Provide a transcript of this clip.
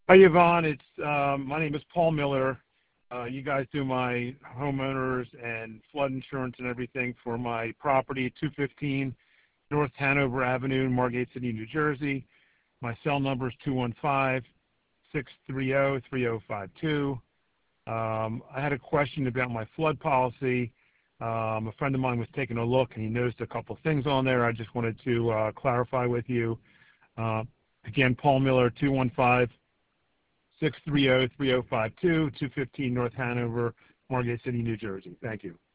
Hi, Yvonne. My name is Paul Miller. You guys do my homeowners and flood insurance and everything for my property, 215 North Hanover Avenue, Margate City, New Jersey. My cell number is 215-630-3052. I had a question about my flood policy. A friend of mine was taking a look, and he noticed a couple things on there. I just wanted to clarify with you. Again, Paul Miller, 215-630-3052, 215 North Hanover, Margate City, New Jersey. Thank you.